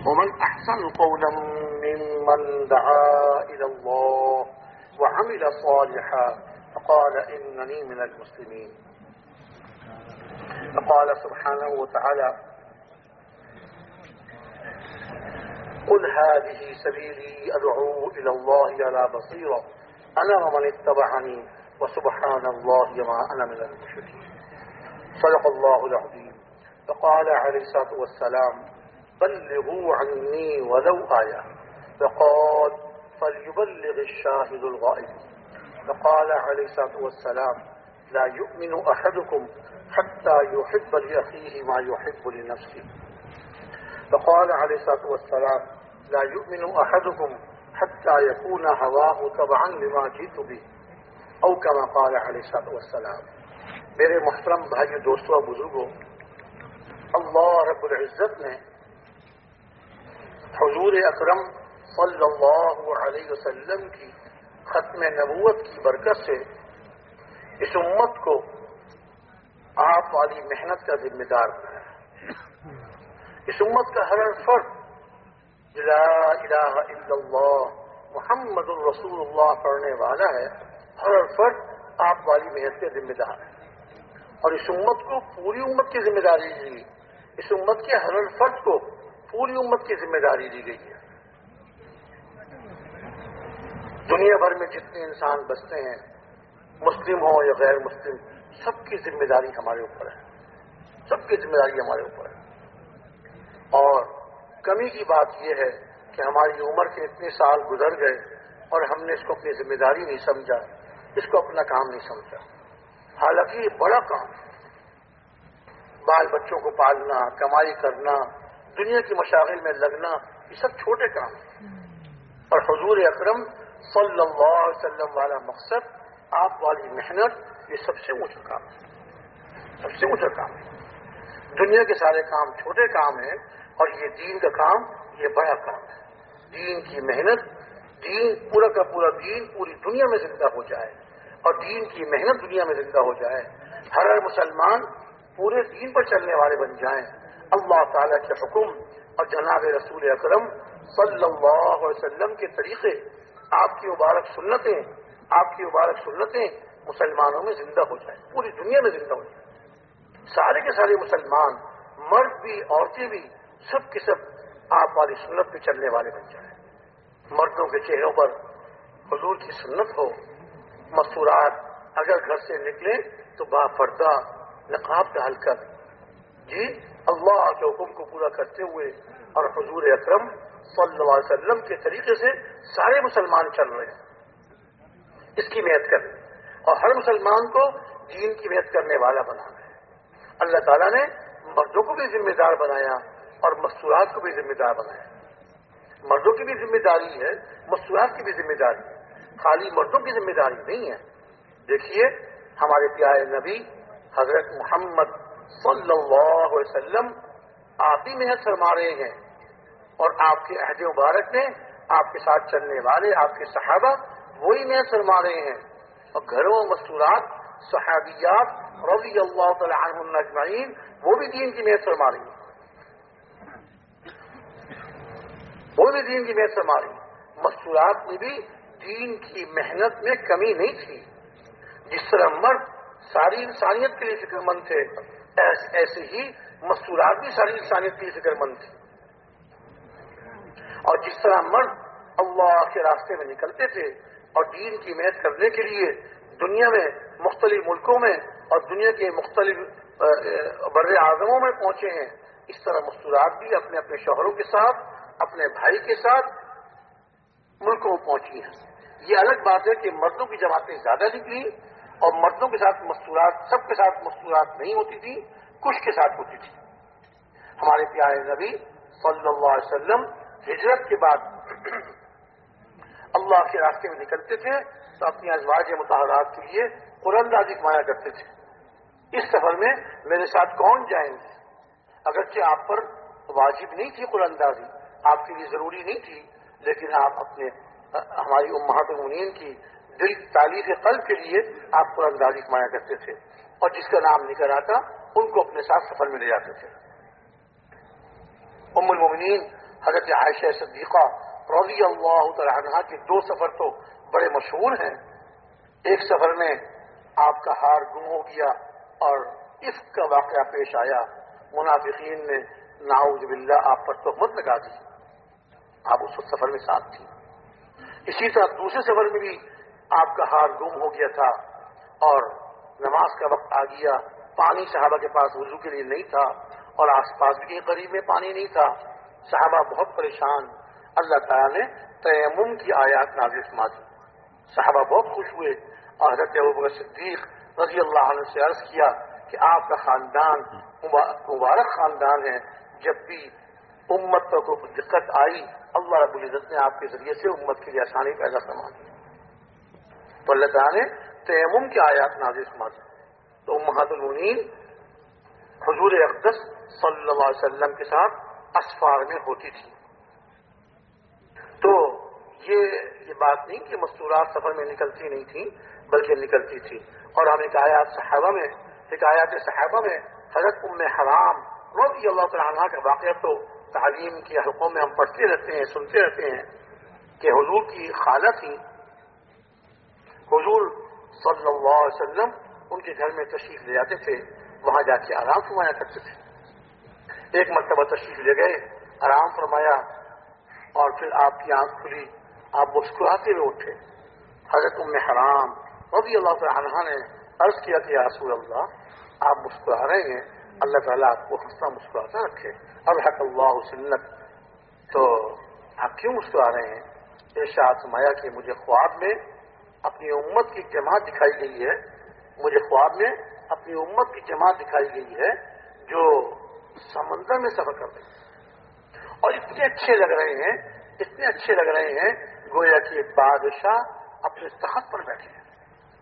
ومن أحسن قولا ممن دعا إلى الله وعمل صالحا فقال إنني من المسلمين. فقال سبحانه وتعالى قل هذه سبيلي أدعو إلى الله على بصيرة أنا ومن اتبعني وسبحان الله وما أنا من المشركين. صدق الله العظيم. فقال عليه الصلاة والسلام بلغوا عني ولو آية. فقال فليبلغ الشاهد الغائب. فقال عليه الصلاة والسلام لا يؤمن أحدكم حتى يحب لأخيه ما يحب لنفسه. فقال عليه الصلاة والسلام لا يؤمن أحدكم حتى يكون هواه تبعا لما جئت به او كما قال علیہ الصلوۃ والسلام. میرے محترم بھائیو، دوستو اور بزرگوں، اللہ رب العزت نے حضور اکرم صلی اللہ علیہ وسلم کی ختم نبوت کی برکت سے اس امت کو آپ والی محنت کا ذمہ دار بنایا. اس امت کا ہر فرد لا الہ الا اللہ محمد الرسول اللہ پڑھنے والا ہے، ہر فرد آپ والی محنت کے ذمہ دار ہے. اور اس امت کو پوری امت کی ذمہ داری دی گئی. اس امت کے ہر فرد کو پوری امت کی ذمہ داری دی گئی ہے. دنیا بھر میں جتنے انسان بستے ہیں، مسلم ہوں یا غیر مسلم، سب کی ذمہ داری ہمارے اوپر ہے. سب کی ذمہ داری ہمارے اوپر ہے. اور کمی کی بات یہ ہے کہ ہماری عمر کے اتنے سال گزر گئے اور ہم نے اس کو اپنی ذمہ داری نہیں سمجھا، اس کو اپنا کام نہیں سمجھا. حالانکہ یہ بڑا کام ہے. بال بچوں کو پالنا، کمائی کرنا، دنیا کی مشاغل میں لگنا، یہ سب چھوٹے کام ہیں. اور حضور اکرم صلی اللہ علیہ وسلم والا مقصد، آپ والی محنت، یہ سب سے اونچا کام ہے. سب سے اونچا کام ہے. دنیا کے سارے کام چھوٹے کام ہیں اور یہ دین کا کام یہ بڑا کام ہے. دین کی محنت، دین پورا کا پورا دین پوری دنیا میں زندہ ہو جائے اور دین کی محنت دنیا میں زندہ ہو جائے. ہر مسلمان پورے دین پر چلنے والے بن جائیں. اللہ تعالیٰ کے حکم اور جناب رسول اکرم صلی اللہ علیہ وسلم کے طریقے، آپ کی مبارک سنتیں مسلمانوں میں زندہ ہو جائیں، پوری دنیا میں زندہ ہو جائیں. سارے کے سارے مسلمان، مرد بھی عورتیں بھی، سب کے سب آپ والی سنت پہ چلنے والے بن جائیں. مردوں کے چہروں پر حضور کی سنت ہو. مستورات اگر گھر سے نکلیں تو با پردہ نقاب ڈال کر جی اللہ کے حکم کو پورا کرتے ہوئے اور حضور اکرم صلی اللہ علیہ وسلم کے طریقے سے سارے مسلمان چل رہے ہیں. اس کی محنت کریں اور ہر مسلمان کو دین کی محنت کرنے والا بنانا ہے. اللہ تعالیٰ نے مردوں کو بھی ذمہ دار بنایا اور مستورات کو بھی ذمہ دار بنایا. مردوں کی بھی ذمہ داری ہے، مستورات کی بھی ذمہ داری ہے. خالی مردوں کی ذمہ داری نہیں ہے. دیکھیے ہمارے پیارے نبی حضرت محمد صلی اللہ علیہ وسلم آپ ہی محنت فرما رہے ہیں اور آپ کے عہد مبارک میں آپ کے ساتھ چلنے والے آپ کے صحابہ وہی محنت فرما رہے ہیں. اور گھروں مستورات صحابیات رضی اللہ تعالی عنہم اجمعین وہ بھی دین کی محنت فرما رہی ہیں. وہ بھی دین کی محنت فرما رہی ہیں. مستورات میں بھی دین کی محنت میں کمی نہیں تھی. جس طرح مرد ساری انسانیت کے لیے فکر مند تھے، ایسے ہی مستورات بھی ساری انسانیت کے لیے فکر مند تھی. اور جس طرح مرد اللہ کے راستے میں نکلتے تھے اور دین کی محنت کرنے کے لیے دنیا میں مختلف ملکوں میں اور دنیا کے مختلف بر اعظموں میں پہنچے ہیں، اس طرح مستورات بھی اپنے اپنے شوہروں کے ساتھ، اپنے بھائی کے ساتھ ملکوں میں پہنچی ہیں. یہ الگ بات ہے کہ مردوں کی جماعتیں زیادہ نکلی اور مردوں کے ساتھ مستورات، سب کے ساتھ مستورات نہیں ہوتی تھی، کچھ کے ساتھ ہوتی تھی. ہمارے پیارے نبی صلی اللہ علیہ وسلم ہجرت کے بعد اللہ کے راستے میں نکلتے تھے تو اپنی ازواج مطہرات کے لیے قرآن کمایا کرتے تھے. اس سفر میں میرے ساتھ کون جائیں گے؟ اگرچہ آپ پر واجب نہیں تھی قرآن دازی، آپ کے لیے ضروری نہیں تھی، لیکن آپ اپنے ہماری امہات المؤمنین کی دل تعلیف قلب کے لیے آپ قرآن دازی کمایا کرتے تھے اور جس کا نام نکل آتا ان کو اپنے ساتھ سفر میں لے جاتے تھے. ام المؤمنین حضرت عائشہ صدیقہ رضی اللہ تعالی عنہا کے 2 سفر تو بڑے مشہور ہیں. ایک سفر میں آپ کا ہار گم ہو گیا اور عفق کا واقعہ پیش آیا. منافقین نے نعوذ باللہ آپ پر تہمت لگا دی. آپ اس سفر میں ساتھ تھی. اسی طرح دوسرے سفر میں بھی آپ کا ہار گم ہو گیا تھا اور نماز کا وقت آ گیا. پانی صحابہ کے پاس وضو کے لیے نہیں تھا اور آس پاس بھی کہیں قریب میں پانی نہیں تھا. صحابہ بہت پریشان. اللہ تعالیٰ نے تیمم کی آیات نازل فرما دی. صحابہ بہت خوش ہوئے اور حضرت ابوبکر صدیق رضی اللہ عنہ سے عرض کیا کہ آپ کا خاندان مبارک خاندان ہے. جب بھی امت پر کوئی دقت آئی اللہ رب العزت نے آپ کے ذریعے سے امت کے لیے آسانی پیدا فرما دی. تو اللہ تعالیٰ نے تیمم کی آیات نازل فرما دی. تو امہات المؤمنین حضور اقدس صلی اللہ علیہ وسلم کے ساتھ اسفار میں ہوتی تھی. تو یہ بات نہیں کہ مستورات سفر میں نکلتی نہیں تھیں بلکہ نکلتی تھی. اور ہم حکایات صحابہ میں حضرت ام حرام رضی اللہ تعالیٰ عنہا کا واقعہ تو تعلیم کے حلقوں میں ہم پڑھتے رہتے ہیں, سنتے رہتے ہیں کہ حضور کی خالہ تھی. حضور صلی اللہ علیہ وسلم ان کے گھر میں تشریف لے جاتے تھے, وہاں جا کے آرام فرمایا کرتے تھے. ایک مرتبہ تشریف لے گئے, آرام فرمایا اور پھر آپ کی آنکھ کھلی, آپ مسکراتے ہوئے اٹھے. حضرت ام حرام رضی اللہ تعالی عنہا نے عرض کیا کہ یا رسول اللہ آپ مسکرا رہے ہیں, اللہ تعالیٰ آپ کو ہنسنا مسکراتا رکھے. الحق اللہ سنت. تو آپ کیوں مسکرا رہے ہیں؟ ارشاد فرمایا کہ مجھے خواب میں اپنی امت کی جماعت دکھائی گئی ہے, مجھے خواب میں اپنی امت کی جماعت دکھائی گئی ہے جو سمندر میں سفر کر رہی ہے اور اتنے اچھے لگ رہے ہیں گویا کہ بادشاہ اپنے تخت پر بیٹھے ہیں.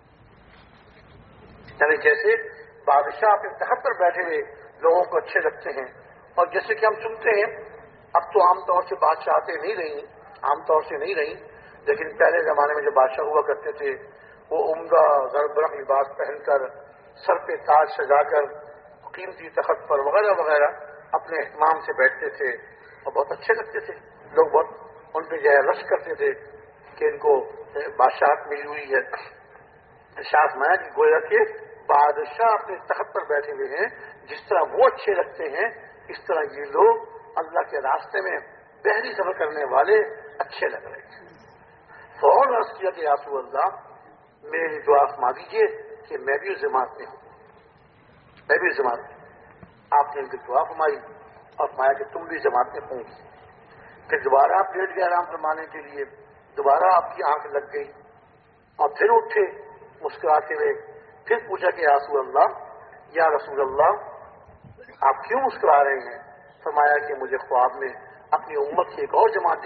یعنی جیسے بادشاہ اپنے تخت پر بیٹھے ہوئے لوگوں کو اچھے لگتے ہیں. اور جیسے کہ ہم سنتے ہیں اب تو عام طور سے بادشاہتیں نہیں رہیں, لیکن پہلے زمانے میں جو بادشاہ ہوا کرتے تھے وہ عمدہ زربرق لباس پہن کر, سر پہ تاج سجا کر, قیمتی تخت پر وغیرہ وغیرہ اپنے اہتمام سے بیٹھتے تھے اور بہت اچھے لگتے تھے. لوگ بہت ان پہ جو ہے رش کرتے تھے کہ ان کو بادشاہت ملی ہوئی ہے. ارشاد فرمایا کہ گویا کہ بادشاہ اپنے تخت پر بیٹھے ہوئے ہیں, جس طرح وہ اچھے لگتے ہیں اس طرح یہ لوگ اللہ کے راستے میں بحری سفر کرنے والے اچھے لگ رہے تھے. فوراً عرض کیا کہ یا رسول اللہ میری دعا فرما دیجیے کہ میں بھی اس جماعت میں ہوں. آپ نے ان کی دعا فرمائی اور فرمایا کہ تم بھی جماعت میں ہوں گی. پھر دوبارہ آپ لیٹ گئے آرام فرمانے کے لیے, دوبارہ آپ کی آنکھ لگ گئی اور پھر اٹھے مسکراتے ہوئے. پھر پوچھا کہ یا رسول اللہ آپ کیوں مسکرا رہے ہیں؟ فرمایا کہ مجھے خواب میں اپنی امت کی ایک اور جماعت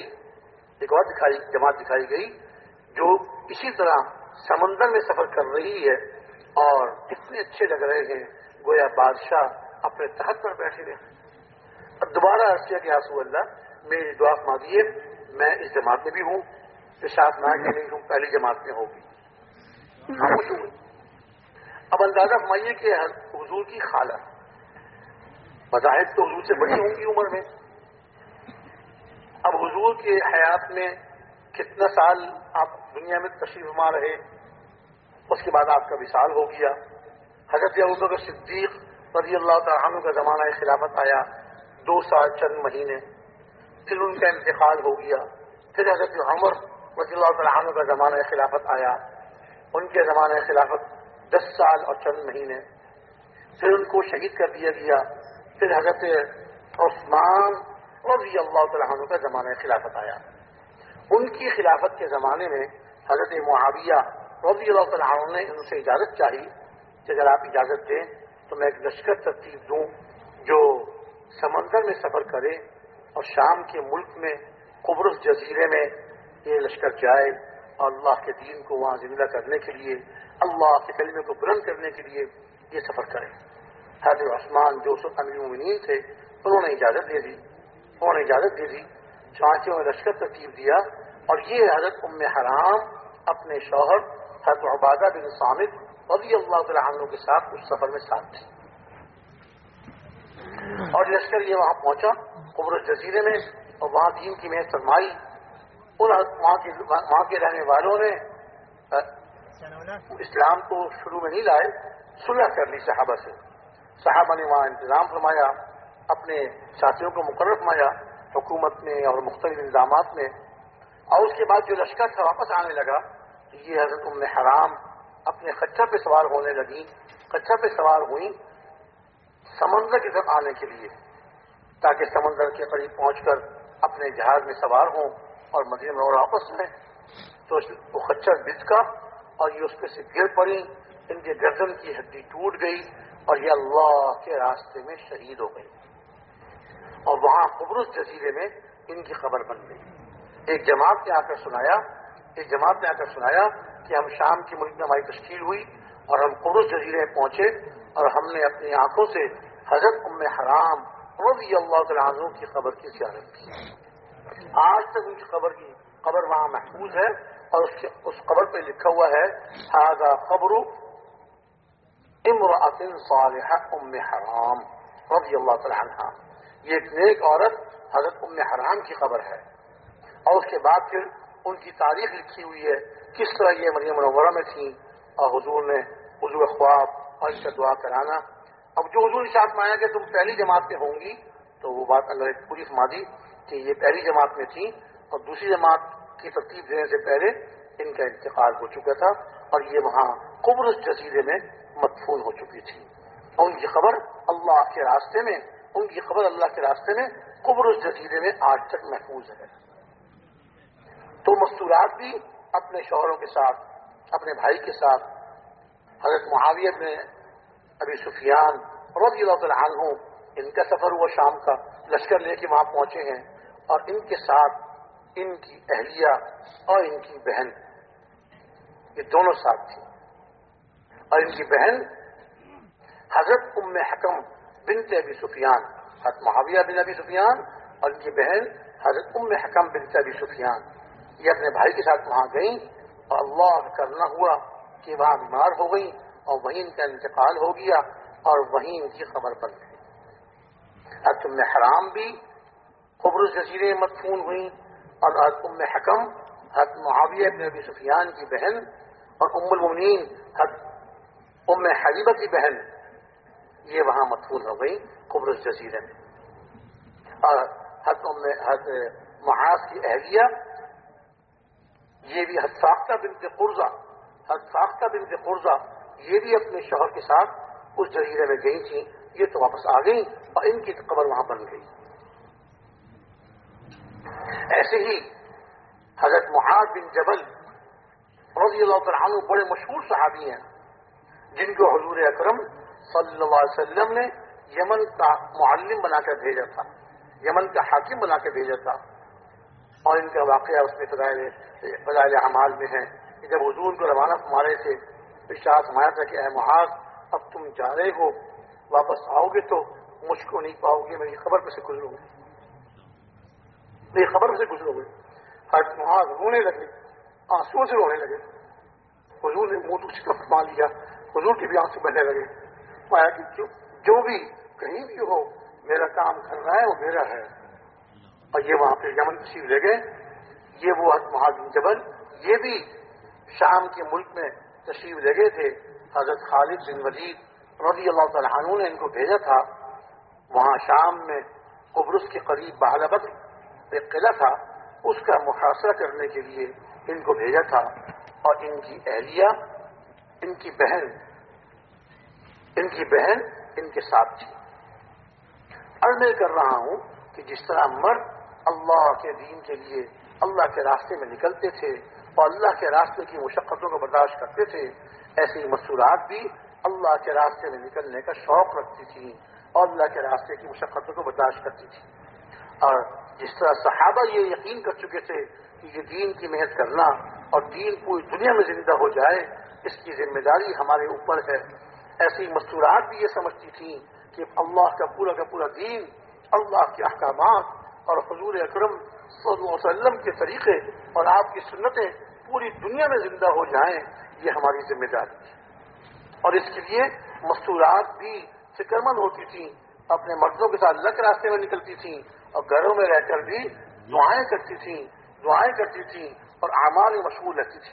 دکھائی گئی جو اسی طرح سمندر میں سفر کر رہی ہے اور اتنے اچھے لگ رہے ہیں گویا بادشاہ اپنے تخت پر بیٹھے ہوئے. اب دوبارہ عرض کیا کہ رسول اللہ میری دعا فرما دیجیے میں اس جماعت میں بھی ہوں. ارشاد نہ کہ نہیں ہوں پہلی جماعت میں ہوگی. خاموش ہوئی. اب اندازہ فرمائیے کہ حضور کی خالہ بظاہر تو حضور سے بڑی ہوں گی عمر میں. اب حضور کے حیات میں کتنا سال آپ دنیا میں تشریف فرما رہے, اس کے بعد آپ کا وصال ہو گیا. حضرت ابوبکر صدیق رضی اللہ تعالیٰ عنہ کا زمانہ خلافت آیا 2 سال چند مہینے, پھر ان کا انتقال ہو گیا. پھر حضرت عمر رضی اللہ تعالیٰ عنہ کا زمانہ خلافت آیا, ان کے زمانہ خلافت 10 سال اور چند مہینے. پھر ان کو شہید کر دیا گیا. پھر حضرت عثمان رضی اللہ تعالیٰ عنہ کا زمانہ خلافت آیا. ان کی خلافت کے زمانے میں حضرت معاویہ رضی اللہ تعالیٰ عنہ نے ان سے اجازت چاہی کہ اگر آپ اجازت دیں تو میں ایک لشکر ترتیب دوں جو سمندر میں سفر کرے اور شام کے ملک میں قبرص جزیرے میں یہ لشکر جائے اور اللہ کے دین کو وہاں زندہ کرنے کے لیے, اللہ کے کلمے کو بلند کرنے کے لیے یہ سفر کرے. حضرت عثمان جو امیر المومنین تھے انہوں نے اجازت دے دی. چانچوں نے لشکر ترتیب دیا اور یہ حضرت ام حرام اپنے شوہر حضرت عبادہ بن صامت رضی اللہ تعالیٰ عنہ کے ساتھ اس سفر میں ساتھ تھی. اور لشکر یہ وہاں پہنچا قبرص جزیرے میں. اور وہاں دین کی محنت فرمائی. ان وہاں کے رہنے والوں نے اسلام کو شروع میں نہیں لائے، صلح کر لی صحابہ سے. صحابہ نے وہاں انتظام فرمایا، اپنے ساتھیوں کو مقرر فرمایا حکومت میں اور مختلف انتظامات میں. اور اس کے بعد جو لشکر تھا واپس آنے لگا تو یہ حضرت ام حرام اپنے خچر پہ سوار ہونے لگی. خچر پہ سوار ہوئی سمندر کی طرف آنے کے لیے، تاکہ سمندر کے قریب پہنچ کر اپنے جہاز میں سوار ہوں اور مدینہ منورہ واپس میں. تو وہ خچر بچ کا اور یہ اس پہ سے گر پڑی، ان کے گردن کی ہڈی ٹوٹ گئی اور یہ اللہ کے راستے میں شہید ہو گئی. اور وہاں قبرص جزیرے میں ان کی خبر بن گئی. ایک جماعت نے آ کر سنایا کہ ہم شام کے ملک میں ہماری تشکیل ہوئی اور ہم قبرص جزیرے میں پہنچے اور ہم نے اپنی آنکھوں سے حضرت ام حرام رضی اللہ تعالیٰ عنہ کی قبر کی زیارت کی. آج تک ان کی قبر وہاں محفوظ ہے اور اس قبر پہ لکھا ہوا ہے ھذا قبر امرأۃ صالحہ ام حرام رضی اللہ تعالیٰ عنہا. یہ ایک نیک عورت حضرت ام حرام کی قبر ہے. اور اس کے بعد پھر ان کی تاریخ لکھی ہوئی ہے، کس طرح یہ مدینہ منورہ میں تھیں اور حضور نے وضو خواب اور اس کا دعا کرانا. اب جو حضور ارشاد فرمایا کہ تم پہلی جماعت میں ہوں گی، تو وہ بات اللہ نے پوری فرما دی کہ یہ پہلی جماعت میں تھیں اور دوسری جماعت کی ترتیب دینے سے پہلے ان کا انتقال ہو چکا تھا اور یہ وہاں قبرص جزیرے میں مدفون ہو چکی تھی. اور ان کی خبر اللہ کے راستے میں قبرص جزیرے میں آج تک محفوظ ہے. تو مستورات بھی اپنے شوہروں کے ساتھ، اپنے بھائی کے ساتھ، حضرت معاویہ بن ابی سفیان رضی اللہ تعالیٰ عنہ، ان کا سفر ہوا شام کا، لشکر لے کے وہاں پہنچے ہیں اور ان کے ساتھ ان کی اہلیہ اور ان کی بہن، یہ دونوں ساتھ تھیں. اور ان کی بہن حضرت ام حکم بنت ابی سفیان، حضرت معاویہ بن ابی سفیان اور ان کی بہن حضرت ام حکم بنت ابی سفیان، یہ اپنے بھائی کے ساتھ وہاں گئیں اور اللہ کرنا ہوا کہ وہاں بیمار ہو گئی اور وہیں ان کا انتقال ہو گیا اور وہیں ان کی خبر بن گئی. حضرت ام حرام بھی قبرص جزیرے میں مدفون ہوئی اور حضرت ام حکم حضرت معاویہ بن ابی سفیان کی بہن اور ام المؤمنین حضرت ام حبیبہ کی بہن یہ وہاں مدفون ہو گئی قبرص جزیرے میں. اور حضرت معاذ کی اہلیہ یہ بھی حضرت فاختہ بنت قرظہ یہ بھی اپنے شوہر کے ساتھ اس جزیرے میں گئی تھیں. یہ تو واپس آ گئی اور ان کی قبر وہاں بن گئی. ایسے ہی حضرت معاذ بن جبل رضی اللہ تعالیٰ عنہ بڑے مشہور صحابی ہیں جن کو حضور اکرم صلی اللہ علیہ وسلم نے یمن کا معلم بنا کر بھیجا تھا، یمن کا حاکم بنا کر بھیجا تھا. اور ان کا واقعہ اس میں فضائل اعمال میں ہے کہ جب حضور کو روانہ فرما رہے تھے ارشاد فرمایا تھا کہ اے معاذ اب تم جا رہے ہو، واپس آؤ گے تو مجھ کو نہیں پاؤ گے، میری خبر پہ سے گزرو گے، میری خبر پہ سے گزرو گے. حضرت معاذ رونے لگے، آنسو سے رونے لگے. حضور نے منہ سے فرما لیا، حضور کی بھی آنسو بہنے لگے. پایا کہ جو بھی کہیں بھی ہو میرا کام کر رہا ہے وہ میرا ہے. اور یہ وہاں پہ یمن تشریف لے گئے. یہ وہ حضرت معاذ بن جبل یہ بھی شام کے ملک میں تشریف لے گئے تھے. حضرت خالد بن ولید رضی اللہ تعالیٰ عنہ نے ان کو بھیجا تھا وہاں شام میں قبرص کے قریب بحر بدر ایک قلعہ تھا، اس کا محاصرہ کرنے کے لیے ان کو بھیجا تھا. اور ان کی اہلیہ ان کی بہن ان کے ساتھ تھی. اور میں کر رہا ہوں کہ جس طرح مرد اللہ کے دین کے لیے اللہ کے راستے میں نکلتے تھے اور اللہ کے راستے کی مشقتوں کو برداشت کرتے تھے، ایسی مستورات بھی اللہ کے راستے میں نکلنے کا شوق رکھتی تھی اور اللہ کے راستے کی مشقتوں کو برداشت کرتی تھی. اور جس طرح صحابہ یہ یقین کر چکے تھے کہ یہ دین کی محنت کرنا اور دین پوری دنیا میں زندہ ہو جائے اس کی ذمہ داری ہمارے اوپر ہے، ایسی مستورات بھی یہ سمجھتی تھیں کہ اللہ کا پورا دین، اللہ کے احکامات اور حضور اکرم صلی اللہ علیہ وسلم کے طریقے اور آپ کی سنتیں پوری دنیا میں زندہ ہو جائیں، یہ ہماری ذمہ داری ہے. اور اس کے لیے مستورات بھی فکر مند ہوتی تھیں، اپنے مردوں کے ساتھ اللہ کے راستے میں نکلتی تھیں اور گھروں میں رہ کر بھی دعائیں کرتی تھیں اور اعمال میں مشغول رہتی تھی،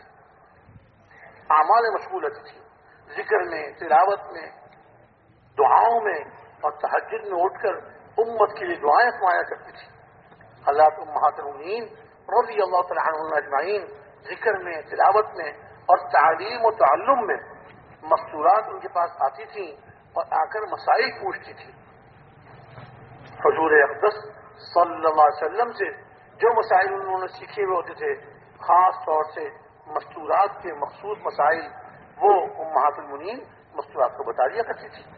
ذکر میں، تلاوت میں، دعاؤں میں، اور تہجد میں اٹھ کر امت کے لیے دعائیں فرمایا کرتی تھی۔ حضرات امہات المؤمنین رضی اللہ تعالی عنہم اجمعین ذکر میں، تلاوت میں اور تعلیم و تعلم میں مستورات ان کے پاس آتی تھیں اور آ کر مسائل پوچھتی تھی۔ حضور اقدس صلی اللہ علیہ وسلم سے جو مسائل انہوں نے سیکھے ہوئے ہوتے تھے، خاص طور سے مستورات کے مخصوص مسائل، وہ امہات المؤمنین مستورات کو بتا دیا کرتی تھی۔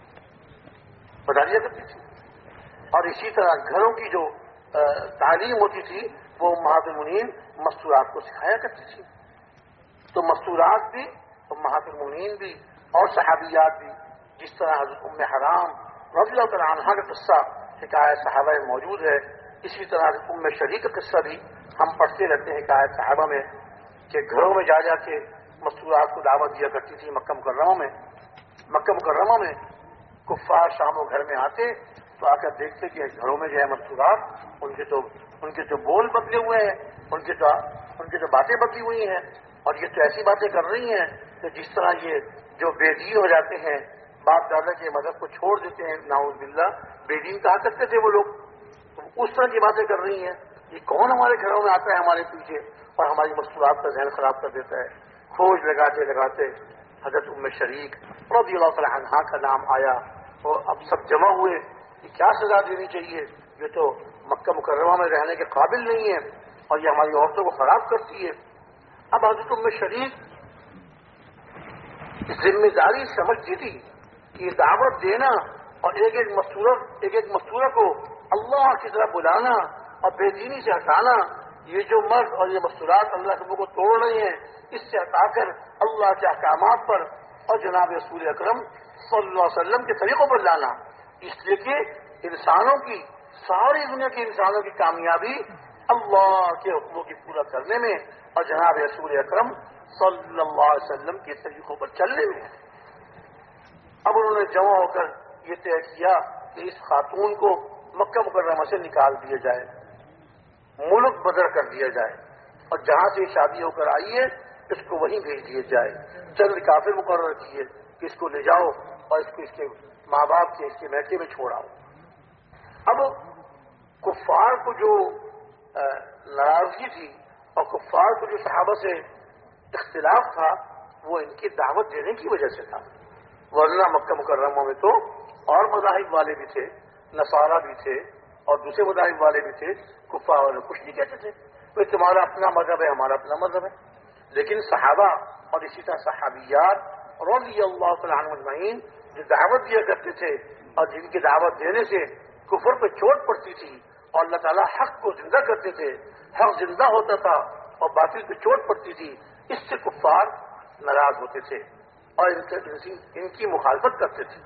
اور اسی طرح گھروں کی جو تعلیم ہوتی تھی وہ امہات المؤمنین مستورات کو سکھایا کرتی تھی۔ تو مستورات بھی، امہات المؤمنین بھی اور صحابیات بھی، جس طرح حضرت ام حرام رضی اللہ تعالی عنہا کا قصہ حکایت صحابہ میں موجود ہے، اسی طرح حضرت ام شریک کا قصہ بھی ہم پڑھتے رہتے ہیں حکایت صحابہ میں، کہ گھروں میں جا کے مستورات کو دعوت دیا کرتی تھی۔ مکہ مکرمہ میں کفار شام و گھر میں آتے تو آ کر دیکھتے کہ گھروں میں جو ہے مستورات، ان کے تو بول بدلے ہوئے ہیں، ان کے تو باتیں بدلی ہوئی ہیں، اور یہ تو ایسی باتیں کر رہی ہیں کہ جس طرح یہ جو بے دین ہو جاتے ہیں، باپ دادا کے مذہب کو چھوڑ دیتے ہیں، نعوذ باللہ، بے دین کہا کرتے تھے وہ لوگ، اس طرح کی باتیں کر رہی ہیں۔ یہ کون ہمارے گھروں میں آتا ہے ہمارے پیچھے اور ہماری مستورات کا ذہن خراب کر دیتا ہے؟ کھوج لگاتے حضرت ام شریک رضی اللہ تعالی عنہا کا نام آیا، اور اب سب جمع ہوئے کہ کیا سزا دینی چاہیے، یہ تو مکہ مکرمہ میں رہنے کے قابل نہیں ہے اور یہ ہماری عورتوں کو خراب کرتی ہے۔ اب حضرت ام شریک ذمہ داری سمجھتی تھی کہ دعوت دینا اور ایک ایک مستورہ کو اللہ کی طرف بلانا اور بے دینی سے ہٹانا، یہ جو مرد اور یہ مستورات اللہ کے منہ کو توڑ رہے ہیں، اس سے ہٹا کر اللہ کے احکامات پر اور جناب رسول اکرم صلی اللہ علیہ وسلم کے طریقوں پر لانا، اس لیے کہ انسانوں کی، ساری دنیا کے انسانوں کی کامیابی اللہ کے حکموں کی پورا کرنے میں اور جناب رسول اکرم صلی اللہ علیہ وسلم کے طریقوں پر چلنے میں ہے۔ اب انہوں نے جمع ہو کر یہ طے کیا کہ اس خاتون کو مکہ مکرمہ سے نکال دیا جائے، ملک بدر کر دیا جائے، اور جہاں سے شادی ہو کر آئی ہے اس کو وہیں بھیج دیا جائے۔ چند کافر مقرر کیے کہ اس کو لے جاؤ اور اس کے ماں باپ کے، اس کے میکے میں چھوڑاؤ۔ اب کفار کو جو ناراضگی تھی اور کفار کو جو صحابہ سے اختلاف تھا وہ ان کی دعوت دینے کی وجہ سے تھا، ورنہ مکہ مکرمہ میں تو اور مذاہب والے بھی تھے، نصارہ بھی تھے اور دوسرے مذاہب والے بھی تھے، کفار والے کچھ نہیں کہتے تھے، وہ تمہارا اپنا مذہب ہے، ہمارا اپنا مذہب ہے۔ لیکن صحابہ اور اسی طرح صحابیات رضی اللہ تعالی عنہم اجمعین جو دعوت دیا کرتے تھے اور جن کی دعوت دینے سے کفر پہ چوٹ پڑتی تھی اور اللہ تعالیٰ حق کو زندہ کرتے تھے، حق زندہ ہوتا تھا اور باطل پہ چوٹ پڑتی تھی، اس سے کفار ناراض ہوتے تھے اور ان کی مخالفت کرتے تھے۔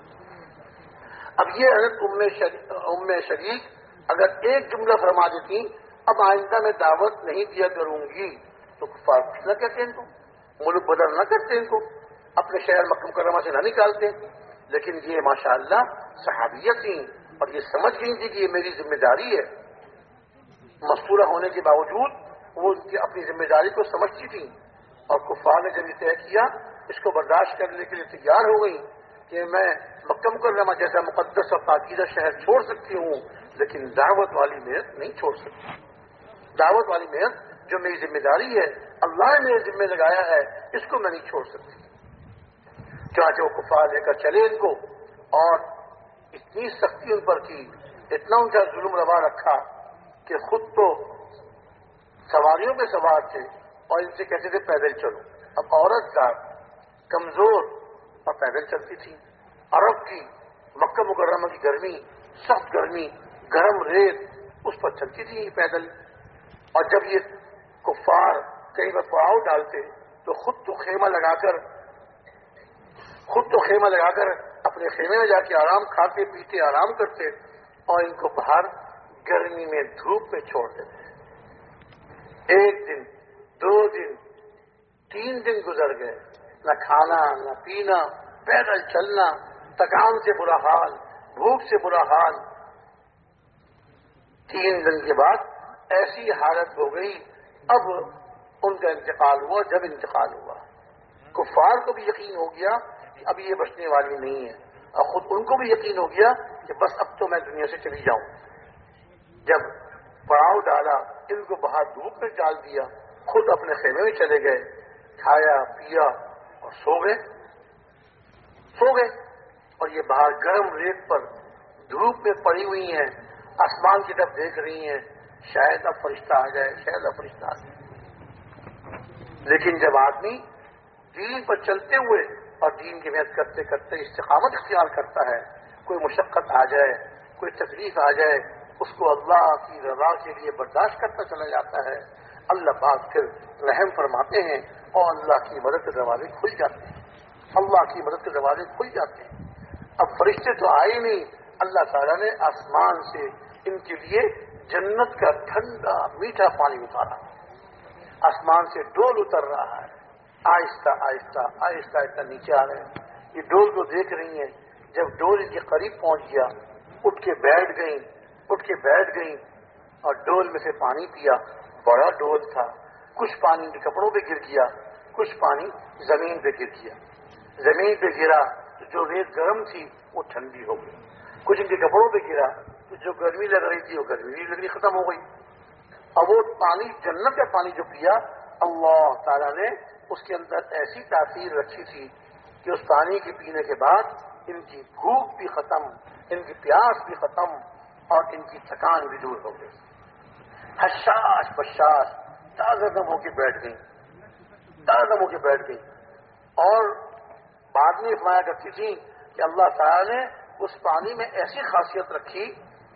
اب یہ حضرت ام شریک اگر ایک جملہ فرما دیتی، اب آئندہ میں دعوت نہیں دیا کروں گی، تو کفار کچھ نہ کہتے ان کو، ملک بدل نہ کرتے ان کو، اپنے شہر مکہ مکرمہ سے نہ نکالتے۔ لیکن یہ ماشاءاللہ صحابیت تھیں اور یہ سمجھ گئی تھی کہ یہ میری ذمہ داری ہے، مستورہ ہونے کے باوجود وہ ان کی اپنی ذمہ داری کو سمجھتی تھیں، اور کفار نے جب یہ طے کیا اس کو برداشت کرنے کے لیے تیار ہو گئی کہ میں مکہ مکرمہ جیسا مقدس اور پاکیزہ شہر چھوڑ سکتی ہوں لیکن دعوت والی محنت نہیں چھوڑ سکتی، دعوت والی محنت جو میری ذمہ داری ہے، اللہ نے میرے ذمہ لگایا ہے، اس کو میں نہیں چھوڑ سکتی۔ چاہے وہ کفار لے کر چلے ان کو، اور اتنی سختی ان پر کی، اتنا ان کا ظلم روا رکھا کہ خود تو سواریوں پہ سوار تھے اور ان سے کہتے تھے پیدل چلو۔ اب عورت ذات کمزور اور پیدل چلتی تھی، عرب کی مکہ مکرمہ کی گرمی، سخت گرمی، گرم ریت، اس پر چلتی تھی پیدل، اور جب یہ کفار کئی بار پڑاؤ ڈالتے تو خود تو خیمہ لگا کر اپنے خیمے میں جا کے آرام کھاتے پیتے آرام کرتے اور ان کو باہر گرمی میں دھوپ میں چھوڑ دیتے۔ ایک دن، 2 دن، 3 دن گزر گئے، نہ کھانا نہ پینا، پیدل چلنا، تکان سے برا حال، بھوک سے برا حال۔ 3 دن کے بعد ایسی حالت ہو گئی، اب ان کا انتقال ہوا جب انتقال ہوا کفار کو بھی یقین ہو گیا کہ اب یہ بچنے والی نہیں ہے، اور خود ان کو بھی یقین ہو گیا کہ بس اب تو میں دنیا سے چلی جاؤں۔ جب پڑاؤ ڈالا، ان کو باہر دھوپ میں ڈال دیا، خود اپنے خیمے میں چلے گئے، کھایا پیا اور سو گئے۔ اور یہ باہر گرم ریت پر دھوپ میں پڑی ہوئی ہیں، آسمان کی طرف دیکھ رہی ہیں، شاید اب فرشتہ آ جائے، شاید اب فرشتہ آ جائے۔ لیکن جب آدمی دین پر چلتے ہوئے اور دین کی محنت کرتے کرتے استقامت اختیار کرتا ہے، کوئی مشقت آ جائے، کوئی تکلیف آ جائے، اس کو اللہ کی رضا کے لیے برداشت کرتا چلا جاتا ہے، اللہ پاک پھر رحم فرماتے ہیں اور اللہ کی مدد کے دروازے کھل جاتے ہیں، اللہ کی مدد کے دروازے کھل جاتے ہیں۔ اب فرشتے تو آئے نہیں، اللہ تعالیٰ نے آسمان سے ان کے لیے جنت کا ٹھنڈا میٹھا پانی اتارا، آسمان سے ڈول اتر رہا ہے، آہستہ آہستہ آہستہ آہستہ نیچے آ رہے ہیں۔ یہ ڈول کو دیکھ رہی ہیں، جب ڈول ان کے قریب پہنچ گیا اٹھ کے بیٹھ گئیں اور ڈول میں سے پانی پیا۔ بڑا ڈول تھا، کچھ پانی ان کے کپڑوں پہ گر گیا، کچھ پانی زمین پہ گر گیا۔ زمین پہ گرا تو جو ریت گرم تھی وہ ٹھنڈی ہو گئی، کچھ ان کے کپڑوں پہ گرا تو جو گرمی لگ رہی تھی وہ گرمی لگنی ختم ہو گئی۔ اور وہ پانی جنت کا پانی جو پیا، اللہ تعالیٰ نے اس کے اندر ایسی تاثیر رکھی تھی کہ اس پانی کے پینے کے بعد ان کی بھوک بھی ختم، ان کی پیاس بھی ختم اور ان کی تھکان بھی دور ہو گئی۔ حشاش بشاش تازہ دم ہو کے بیٹھ گئی، اور بعد میں فرمایا کرتی تھی کہ اللہ تعالیٰ نے اس پانی میں ایسی خاصیت رکھی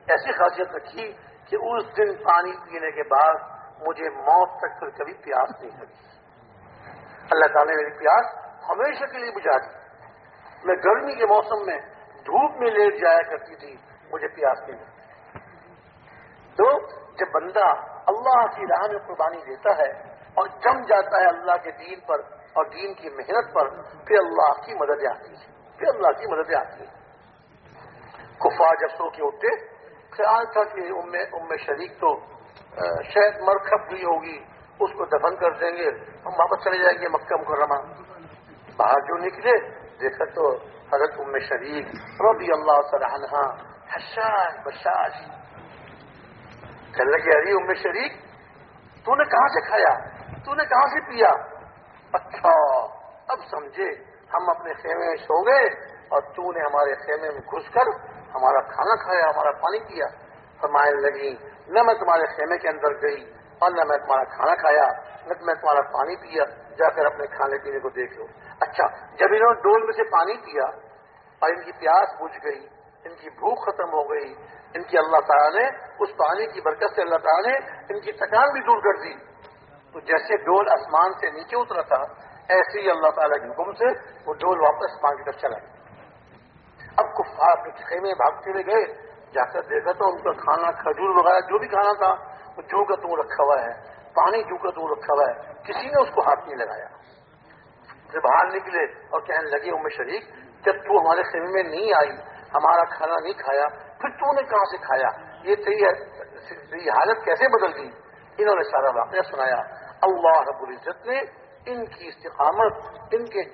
کہ اس دن پانی پینے کے بعد مجھے موت تک پھر کبھی پیاس نہیں لگی۔ اللہ تعالیٰ نے میری پیاس ہمیشہ کے لیے بجھا دی۔ میں گرمی کے موسم میں دھوپ میں لیٹ جایا کرتی تھی، مجھے پیاس نہیں لگتی۔ تو جب بندہ اللہ کی راہ میں قربانی دیتا ہے اور جم جاتا ہے اللہ کے دین پر اور دین کی محنت پر، پھر اللہ کی مدد آتی ہے۔ کفار جب سو کے اٹھتے، خیال تھا کہ ام شریک تو شاید مر کھپ گئی ہوگی، اس کو دفن کر دیں گے، ہم واپس چلے جائیں گے مکہ مکرمہ۔ باہر جو نکلے دیکھا تو حضرت ام شریک رضی اللہ تعالی عنہا حشاش بشاش کہنے لگی، ارے ام شریک تو نے کہاں سے کھایا، تو نے کہاں سے پیا؟ اچھا اب سمجھے، ہم اپنے خیمے میں سو گئے اور تو نے ہمارے خیمے میں گھس کر ہمارا کھانا کھایا، ہمارا پانی پیا۔ فرمانے لگی، نہ میں تمہارے خیمے کے اندر گئی اور نہ میں تمہارا کھانا کھایا، نہ میں تمہارا پانی پیا، جا کر اپنے کھانے پینے کو دیکھ لو۔ اچھا جب انہوں نے ڈول میں سے پانی پیا اور ان کی پیاس بجھ گئی، ان کی بھوک ختم ہو گئی، ان کی اللہ تعالیٰ نے اس پانی کی برکت سے اللہ تعالیٰ نے ان کی تھکان بھی دور کر دی۔ تو جیسے ڈول آسمان سے نیچے اترا تھا، ایسے ہی اللہ تعالیٰ کے حکم سے وہ ڈول واپس آسمان کی طرف چلا گیا۔ اب کفار اپنے خیمے بھاگتے ہوئے گئے، جا کر دیکھا تو ان کا کھانا کھجور وغیرہ جو بھی کھانا تھا وہ جو کا تو رکھا ہوا ہے، پانی جو کا تو رکھا ہوا ہے، کسی نے اس کو ہاتھ نہیں لگایا۔ پھر باہر نکلے اور کہنے لگے، ام شریک جب تو ہمارے خیمے میں نہیں آئی، ہمارا کھانا نہیں کھایا، پھر تو نے کہاں سے کھایا؟ یہ تیری حالت کیسے بدل گئی؟ انہوں نے سارا واقعہ سنایا۔ اللہ رب العزت نے ان کی استقامت، ان کے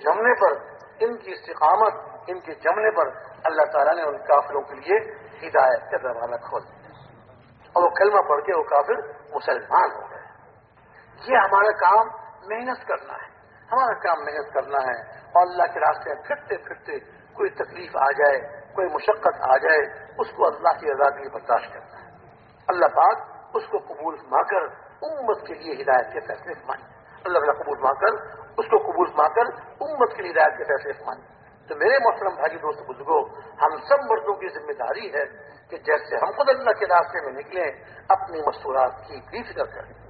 جمنے پر اللہ تعالیٰ نے ان کافروں کے لیے ہدایت کا دروازہ کھول دیا اور وہ کلمہ پڑھ کے وہ کافر مسلمان ہو گئے۔ یہ ہمارا کام محنت کرنا ہے، اور اللہ کے راستے میں پھرتے پھرتے کوئی تکلیف آ جائے، کوئی مشقت آ جائے، اس کو اللہ کی رضا کے لیے برداشت کرنا ہے۔ اللہ پاک اس کو قبول فرما کر امت کے لیے ہدایت کے فیصلے فرمائیں۔ اللہ تعالیٰ قبول فرما کر امت کے لیے ہدایت کے فیصلے فرمائیں۔ تو میرے محترم بھائی دوست بزرگوں، ہم سب مردوں کی ذمہ داری ہے کہ جیسے ہم خود اللہ کے راستے میں نکلیں، اپنی مستورات کی بھی فکر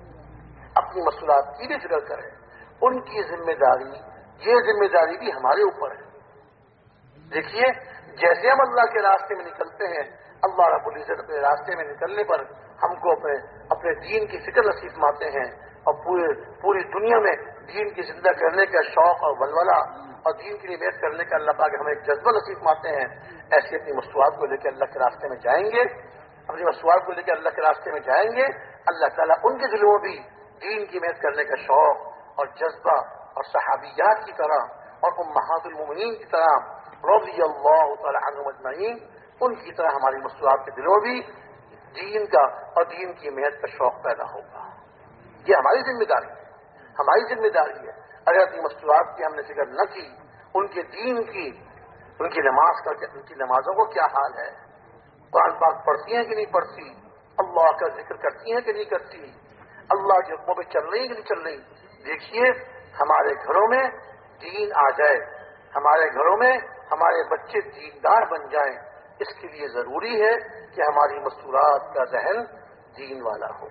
کریں، ان کی ذمہ داری، یہ ذمہ داری بھی ہمارے اوپر ہے۔ دیکھیے جیسے ہم اللہ کے راستے میں نکلتے ہیں، اللہ رب العزت اپنے راستے میں نکلنے پر ہم کو اپنے دین کی فکر نصیب فرماتے ہیں، اور پوری دنیا میں دین کی زندہ کرنے کا شوق اور ولولہ اور دین کی محنت کرنے کا اللہ پاک ہمیں ایک جذبہ نصیب فرماتے ہیں۔ ایسے اپنی مصنوعات کو لے کے اللہ کے راستے میں جائیں گے، اللہ تعالیٰ ان کے دلوں میں بھی دین کی محنت کرنے کا شوق اور جذبہ اور صحابیات کی طرح اور امہات المومنین کی طرح رضی اللہ تعالی عنہم اجمعین ان کی طرح ہماری مستورات کے دلوں بھی دین کا اور دین کی محنت کا شوق پیدا ہوگا. یہ ہماری ذمہ داری ہے، ہماری ذمہ داری ہے. اگر اپنی مستورات کی ہم نے فکر نہ کی، ان کے دین کی، ان کی نماز کا، ان کی نمازوں کو کیا حال ہے، قرآن پاک پڑھتی ہیں کہ نہیں پڑھتی، اللہ کا ذکر کرتی ہیں کہ نہیں کرتی، اللہ کے حکموں پہ چل رہی ہیں کہ نہیں چل رہی. دیکھیے ہمارے گھروں میں دین آ جائے، ہمارے گھروں میں ہمارے بچے دیندار بن جائیں. اس کے لیے ضروری ہے کہ ہماری مستورات کا ذہن دین والا ہو،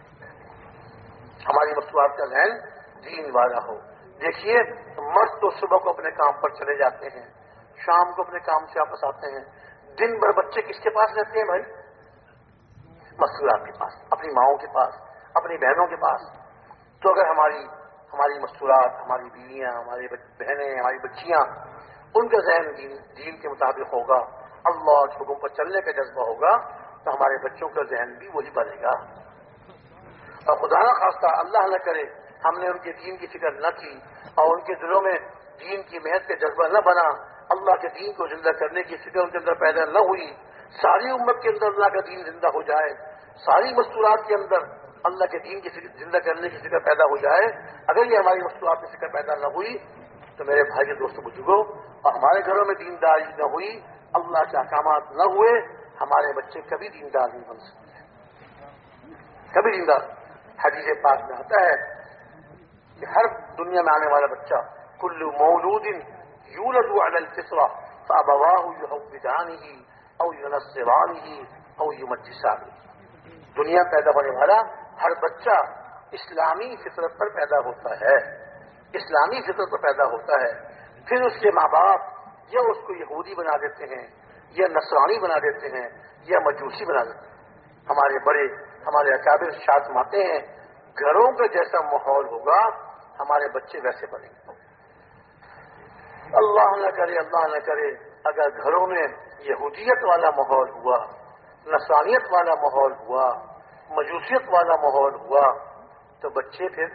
ہماری مستورات کا ذہن دین والا ہو. دیکھیے مرد تو صبح کو اپنے کام پر چلے جاتے ہیں، شام کو اپنے کام سے واپس آتے ہیں. دن بھر بچے کس کے پاس رہتے ہیں بھائی؟ مستورات کے پاس، اپنی ماؤں کے پاس، اپنی بہنوں کے پاس. تو اگر ہماری مستورات، ہماری بیویاں، ہماری بہنیں، ہماری بچیاں، ان کا ذہن دین کے مطابق ہوگا، اللہ کے حکم پر چلنے کا جذبہ ہوگا، تو ہمارے بچوں کا ذہن بھی وہی بنے گا. اور خدا نہ خواستہ، اللہ نہ کرے، ہم نے ان کے دین کی فکر نہ کی اور ان کے دلوں میں دین کی محنت کا جذبہ نہ بنا، اللہ کے دین کو زندہ کرنے کی فکر ان کے اندر پیدا نہ ہوئی، ساری امت کے اندر اللہ کا دین زندہ ہو جائے، ساری مستورات کے اندر اللہ کے دین کی زندہ کرنے کی فکر پیدا ہو جائے. اگر یہ ہماری مستورات کی فکر پیدا نہ ہوئی تو میرے بھائی دوستوں بزرگوں، اور ہمارے گھروں میں دینداری نہ ہوئی، اللہ کے احکامات نہ ہوئے، ہمارے بچے کبھی دیندار نہیں بن سکتے، کبھی دیندار. حدیث پاک میں آتا ہے کہ ہر دنیا میں آنے والا بچہ کل مولود یولد علی الفطرہ فابواہ یحودانہ او ینصرانہ او یمجسانہ. دنیا پیدا ہونے والا ہر بچہ اسلامی فطرت پر پیدا ہوتا ہے، اسلامی فطرت پر پیدا ہوتا ہے. پھر اس کے ماں باپ یا اس کو یہودی بنا دیتے ہیں، یا نصرانی بنا دیتے ہیں، یا مجوسی بنا دیتے ہیں. ہمارے بڑے، ہمارے اکابر ارشاد فرماتے ہیں گھروں کا جیسا ماحول ہوگا ہمارے بچے ویسے بنیں گے. اللہ نہ کرے، اللہ نہ کرے اگر گھروں میں یہودیت والا ماحول ہوا، نصرانیت والا ماحول ہوا، مجوسیت والا ماحول ہوا، تو بچے پھر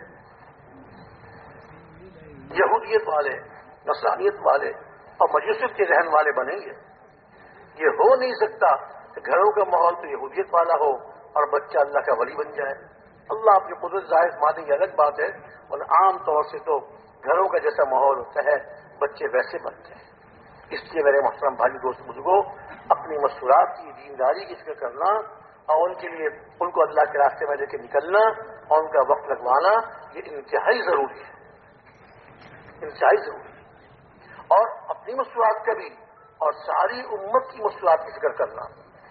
یہودیت والے، نصرانیت والے اور مجوسیت کے ذہن والے بنیں گے. یہ ہو نہیں سکتا کہ گھروں کا ماحول تو یہودیت والا ہو اور بچہ اللہ کا ولی بن جائے. اللہ اپنی قدرت ظاہر مانے کی الگ بات ہے، اور عام طور سے تو گھروں کا جیسا ماحول ہوتا ہے بچے ویسے بنتے ہیں. اس لیے میرے محترم بھائی دوست بزرگوں، اپنی مستورات کی دینداری کی فکر کرنا اور ان کے لیے ان کو اللہ کے راستے میں لے کے نکلنا اور ان کا وقت لگوانا، یہ انتہائی ضروری ہے، انتہائی ضروری ہے. اور اپنی مستورات کا بھی اور ساری امت کی مستورات کی فکر کرنا،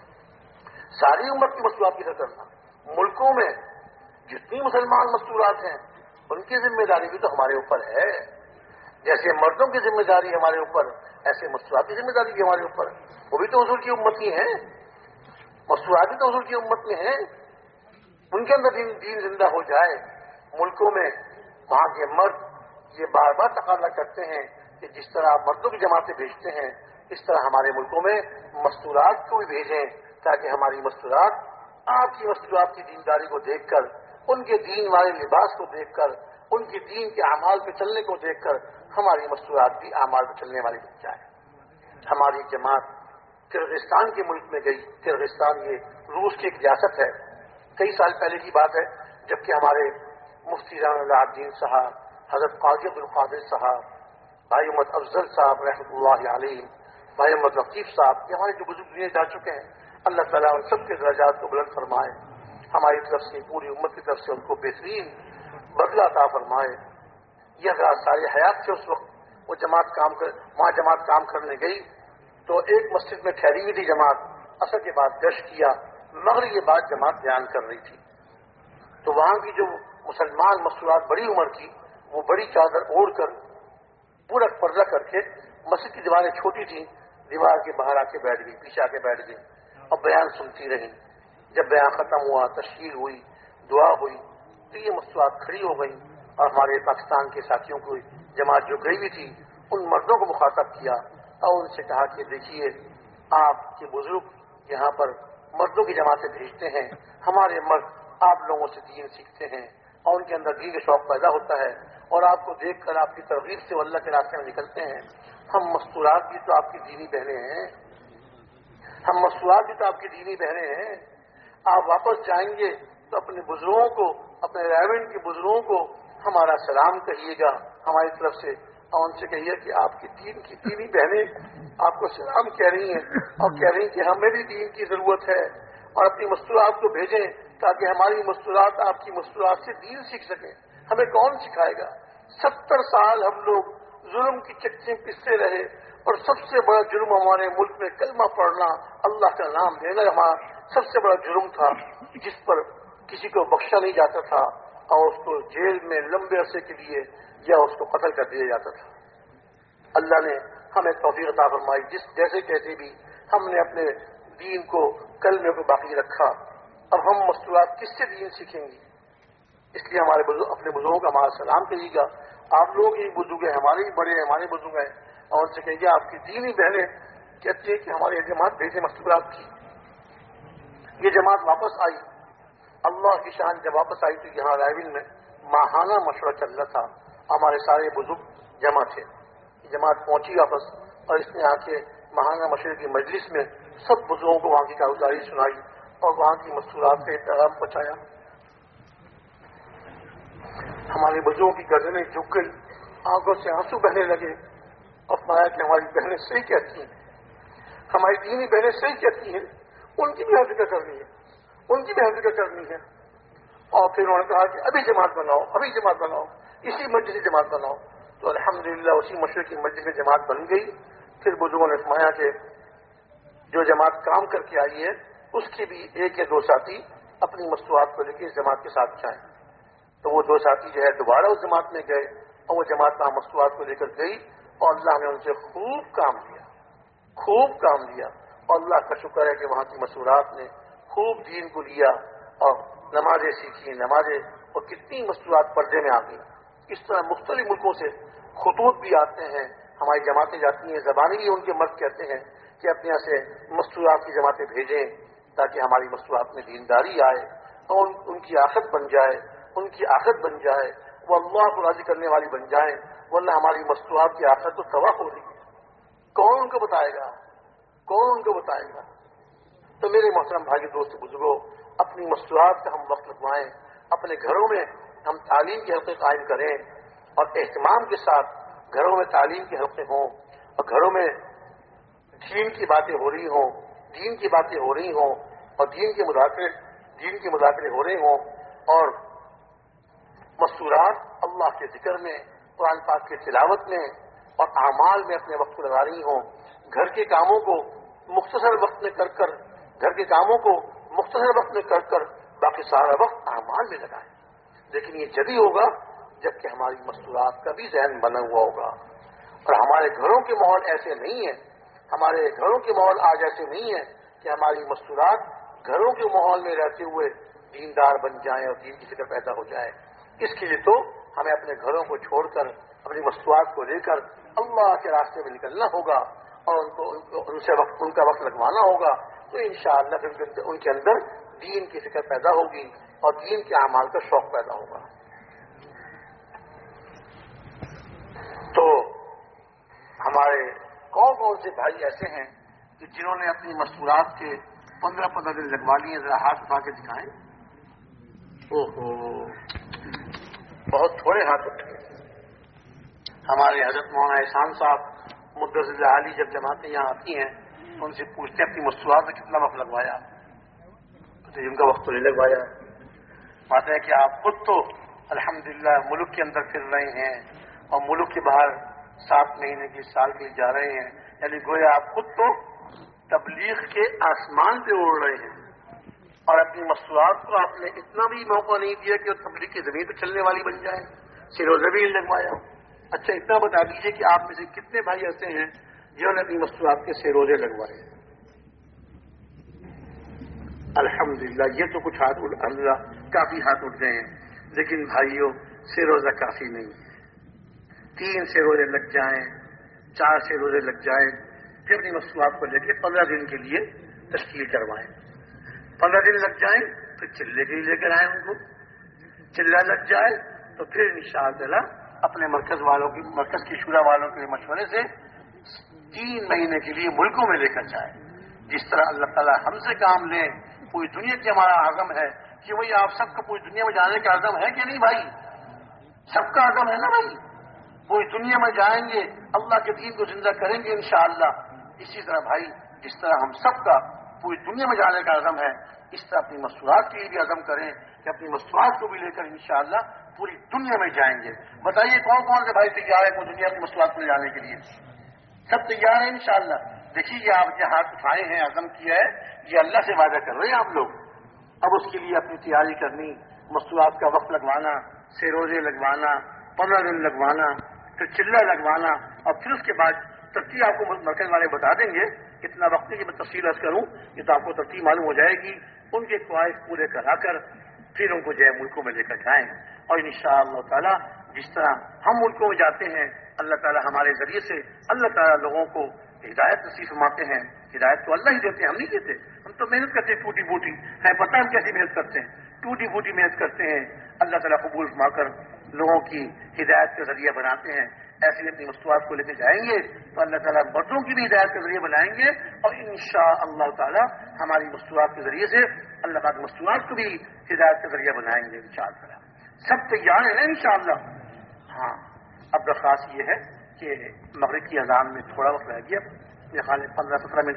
ساری امت کی مستورات کی فکر کرنا. ملکوں میں جتنی مسلمان مستورات ہیں ان کی ذمہ داری بھی تو ہمارے اوپر ہے. جیسے مردوں کی ذمہ داری ہمارے اوپر، ایسے مستورات کی ذمہ داری بھی ہمارے اوپر. وہ بھی تو حضور کی امت ہی ہیں، مستورات بھی تو حضور کی امت میں ہیں. ان کے اندر دین زندہ ہو جائے. ملکوں میں وہاں کے مرد یہ بار بار تقاضا کرتے ہیں کہ جس طرح مردوں کی جماعتیں بھیجتے ہیں اس طرح ہمارے ملکوں میں مستورات کو بھی بھیجیں، تاکہ ہماری مستورات آپ کی مستورات کی دینداری کو دیکھ کر، ان کے دین والے لباس کو دیکھ کر، ان کے دین کے اعمال پہ چلنے کو دیکھ کر ہماری مستورات بھی اعمال پہ چلنے والی بن جائے. ہماری جماعت کرغزستان کے ملک میں گئی. کرغزستان یہ روس کی ایک ریاست ہے. کئی سال پہلے کی بات ہے، جبکہ ہمارے مفتی جان اللہ الدین صاحب، حضرت قاضی عبد القادر صاحب، بھائی محمد افضل صاحب رحمۃ اللہ علیہ، بھائی محمد لطیف صاحب، یہ ہمارے جو بزرگ دنیا جا چکے ہیں، اللہ تعالیٰ ان سب کے درجات کو بلند فرمائے. ہماری طرف سے، پوری امت کی طرف سے ان کو بہترین بدلہ عطا فرمائے. یہ حضرات ساری حیات سے اس وقت وہ وہاں جماعت کام کرنے گئی تو ایک مسجد میں ٹھہری ہوئی تھی جماعت. عصر کے بعد گشت کیا، مغرب کے بعد جماعت بیان کر رہی تھی. تو وہاں کی جو مسلمان مستورات بڑی عمر کی، وہ بڑی چادر اوڑھ کر پورا پردہ کر کے، مسجد کی دیواریں چھوٹی تھیں، دیوار کے باہر آ کے بیٹھ گئی، پیچھے آ کے بیٹھ گئی اور بیان سنتی رہی. جب بیان ختم ہوا، تشکیل ہوئی، دعا ہوئی، تو یہ مستورات کھڑی ہو گئی اور ہمارے پاکستان کے ساتھیوں کو جماعت جو گئی ہوئی تھی ان مردوں کو مخاطب کیا اور ان سے کہا کہ دیکھیے آپ کے بزرگ یہاں پر مردوں کی جماعتیں بھیجتے ہیں، ہمارے مرد آپ لوگوں سے دین سیکھتے ہیں اور ان کے اندر دین کا شوق پیدا ہوتا ہے اور آپ کو دیکھ کر آپ کی ترغیب سے وہ اللہ کے راستے میں نکلتے ہیں. ہم مستورات بھی تو آپ کی دینی بہنیں ہیں، ہم مستورات بھی تو آپ کی دینی بہنیں ہیں. آپ واپس جائیں گے تو اپنے بزرگوں کو، اپنے ریونڈ کے بزرگوں کو ہمارا سلام کہیے گا ہماری طرف سے، اور ان سے کہیے کہ آپ کی دین کی دینی بہنیں آپ کو سلام کہہ رہی ہیں اور کہہ رہی ہیں کہ ہمیں بھی دین کی ضرورت ہے، اور اپنی مستورات کو بھیجیں تاکہ ہماری مستورات آپ کی مستورات سے دین سیکھ سکیں. ہمیں کون سکھائے گا؟ 70 سال ہم لوگ ظلم کی چکچیں پستے رہے اور سب سے بڑا جرم ہمارے ملک میں کلمہ پڑھنا، اللہ کا نام لینا ہمارا سب سے بڑا جرم تھا، جس پر کسی کو بخشا نہیں جاتا تھا اور اس کو جیل میں لمبے عرصے کے لیے یا اس کو قتل کر دیا جاتا تھا. اللہ نے ہمیں توفیق عطا فرمائی، جیسے کیسے بھی ہم نے اپنے دین کو کلمے کو باقی رکھا. اب ہم مستورات کس سے دین سیکھیں گے؟ اس لیے اپنے بزرگوں کا ہمارا سلام کریے گا. آپ لوگ ہی بزرگ ہیں، ہمارے ہی بڑے ہیں، ہمارے بزرگ ہیں، اور ان سے کہیے آپ کی دینی بہنیں کہتی ہے کہ ہماری جماعت بھیجے مستورات کی. یہ جماعت واپس آئی، اللہ کی شان جب واپس آئی تو یہاں رائے میں ماہانہ مشورہ چل رہا تھا. ہمارے سارے بزرگ جمع تھے. جماعت پہنچی واپس اور اس نے آ کے ماہانہ مشورے کی مجلس میں سب بزرگوں کو وہاں کی کارگزاری سنائی اور وہاں کی مستورات کا پیغام پہنچایا. ہمارے بزرگوں کی گردنیں جھک گئی، آنکھوں سے آنسو بہنے لگے اور فرمایا کہ ہماری بہنیں صحیح کہتی ہیں، ہماری دینی بہنیں صحیح کہتی ہیں، ان کی بھی ذکر کرنی ہے، ان کی بھی ذکر کرنی ہے. اور پھر انہوں نے کہا کہ ابھی جماعت بناؤ، ابھی جماعت بناؤ، اسی مسجد سے جماعت بناؤ. تو الحمدللہ اسی مشرق کی مسجد میں جماعت بن گئی. پھر بزرگوں نے فرمایا کہ جو جماعت کام کر کے آئی ہے اس کے بھی ایک یا دو ساتھی اپنی مستورات کو لے کے اس جماعت کے ساتھ جائیں. تو وہ دو ساتھی جو ہے دوبارہ اس جماعت میں گئے اور وہ جماعت وہاں مستورات کو لے کر گئی اور اللہ نے ان سے خوب کام لیا، خوب کام لیا. اور اللہ کا شکر ہے کہ وہاں کی مستورات نے خوب دین کو لیا اور نمازیں سیکھی، نمازیں، اور کتنی مستورات پردے میں آ گئی. اس طرح مختلف ملکوں سے خطوط بھی آتے ہیں، ہماری جماعتیں جاتی ہیں، زبانی بھی ان کے مرد کہتے ہیں کہ اپنے یہاں سے مستورات کی جماعتیں بھیجیں تاکہ ہماری مستورات میں دینداری آئے اور ان کی آخت بن جائے، ان کی آخت بن جائے، وہ اللہ کو راضی کرنے والی بن جائیں. ورنہ ہماری مستورات کی آخت تو تباہ ہو رہی ہے. کون ان کو بتائے گا؟ کون ان کو بتائے گا؟ تو میرے محترم بھائی دوست بزرگوں، اپنی مستورات کا ہم وقت لگوائیں، اپنے گھروں میں ہم تعلیم کے حلقے قائم کریں اور اہتمام کے ساتھ گھروں میں تعلیم کے حلقے ہوں اور گھروں میں دین کی باتیں ہو رہی ہوں، دین کی باتیں ہو رہی ہوں اور دین کے مذاکرے ہو رہے ہوں اور مستورات اللہ کے ذکر میں، قرآن پاک کی تلاوت میں اور اعمال میں اپنے وقت کو لگا رہی ہوں. گھر کے کاموں کو مختصر وقت میں کر کر باقی سارا وقت اعمال میں لگائیں. لیکن یہ جبھی ہوگا جب کہ ہماری مستورات کا بھی ذہن بنا ہوا ہوگا اور ہمارے گھروں کے ماحول ایسے نہیں ہیں، ہمارے گھروں کے ماحول آج ایسے نہیں ہیں کہ ہماری مستورات گھروں کے ماحول میں رہتے ہوئے دیندار بن جائیں اور دین کی فکر پیدا ہو جائے. اس کے لیے تو ہمیں اپنے گھروں کو چھوڑ کر اپنی مستورات کو لے کر اللہ کے راستے میں نکلنا ہوگا اور ان کا وقت لگوانا ہوگا. تو انشاءاللہ پھر ان کے اندر دین کی فکر پیدا ہوگی اور دین کے اعمال کا شوق پیدا ہوگا. تو ہمارے کون سے بھائی ایسے ہیں کہ جنہوں نے اپنی مستورات کے 15 دن لگوا لیے؟ ذرا ہاتھ اٹھا کے دکھائیں. بہت تھوڑے ہاتھ اٹھے. ہمارے حضرت مولانا احسان صاحب مدرس عالی جب جماعتیں یہاں آتی ہیں تو ان سے پوچھتے ہیں اپنی مستورات میں کتنا وقت لگوایا؟ تو ان کا وقت تو نہیں لگوایا. بات ہے کہ آپ خود تو الحمدللہ ملک کے اندر پھر رہے ہیں اور ملک کے باہر 7 مہینے کی سال کے جا رہے ہیں، یعنی گویا آپ خود تو تبلیغ کے آسمان پہ اڑ رہے ہیں اور اپنی مستورات کو آپ نے اتنا بھی موقع نہیں دیا کہ وہ تبلیغ کی زمین پہ چلنے والی بن جائے. سر و زمین لگوایا. اچھا اتنا بتا دیجیے کہ آپ میں سے کتنے بھائی ایسے ہیں جنہوں نے اپنی مستورات کے سروزے لگوائے؟ الحمدللہ یہ تو کچھ ہاتھ اللہ کافی ہاتھ اٹھ گئے ہیں. لیکن بھائیوں سروزہ کافی نہیں ہے. 3 سروزے لگ جائیں، 4 سروزے لگ جائیں، پھر اپنی مستورات کو لے کے 15 دن کے لیے تشکیل کروائیں. 15 دن لگ جائیں پھر چلے کے لے کر آئیں ان کو، چلا لگ جائے تو پھر انشاءاللہ اپنے مرکز کی شورا والوں کے مشورے سے 3 مہینے کے لیے ملکوں میں لے کر جائے. جس طرح اللہ تعالیٰ ہم سے کام لے، پوری دنیا کی ہمارا عزم ہے کہ وہی آپ سب کو پوری دنیا میں جانے کا عزم ہے کہ نہیں بھائی؟ سب کا عزم ہے نا بھائی؟ پوری دنیا میں جائیں گے، اللہ کے دین کو زندہ کریں گے انشاءاللہ. اسی طرح بھائی جس طرح ہم سب کا پوری دنیا میں جانے کا عزم ہے، اس طرح اپنی مستورات کے لیے بھی عزم کریں کہ اپنی مستورات کو بھی لے کر انشاءاللہ پوری دنیا میں جائیں گے. بتائیے کون کون سے بھائی تیار ہے پوری دنیا کی مستورات میں جانے کے لیے؟ سب تیار ہیں انشاءاللہ. دیکھیے یہ آپ جو ہاتھ اٹھائے ہیں، عزم کیا ہے، یہ اللہ سے وعدہ کر رہے ہیں آپ لوگ. اب اس کے لیے اپنی تیاری کرنی، مستورات کا وقت لگوانا، 6 روزے لگوانا، 15 دن لگوانا، پھر چلہ لگوانا، اور پھر اس کے بعد ترتیب آپ کو مرکز والے بتا دیں گے. اتنا وقت ہے کہ میں تفصیل عرض کروں، یہ تو آپ کو ترتیب معلوم ہو جائے گی. ان کے خواہش پورے کرا کر پھر ان کو جو ہے ملکوں میں لے کر جائیں. اور انشاءاللہ تعالیٰ جس طرح ہم ملکوں میں جاتے ہیں، اللہ تعالیٰ ہمارے ذریعے سے اللہ تعالیٰ لوگوں کو ہدایت نصیب فرماتے ہیں. ہدایت تو اللہ ہی دیتے ہیں، ہم نہیں دیتے. ہم تو محنت کرتے ہیں ٹوٹی بوٹی، ہے پتہ ہم کیسی محنت کرتے ہیں، ٹوٹی بوٹی محنت کرتے ہیں. اللہ تعالیٰ قبول فرما کر لوگوں کی ہدایت کا ذریعہ بناتے ہیں. ایسی اپنی مستورات کو لے کے جائیں گے تو اللہ تعالیٰ مردوں کی بھی ہدایت کا ذریعہ بنائیں گے، اور انشاءاللہ تعالیٰ ہماری مستورات کے ذریعے سے اللہ تعالیٰ مستورات کو بھی ہدایت کا ذریعہ بنائیں گے انشاءاللہ. سب تیار ہیں انشاءاللہ. ہاں اب درخواست یہ ہے کہ مغرب کی اذان میں تھوڑا وقت رہ گیا، میرے خیال میں 15-17 منٹ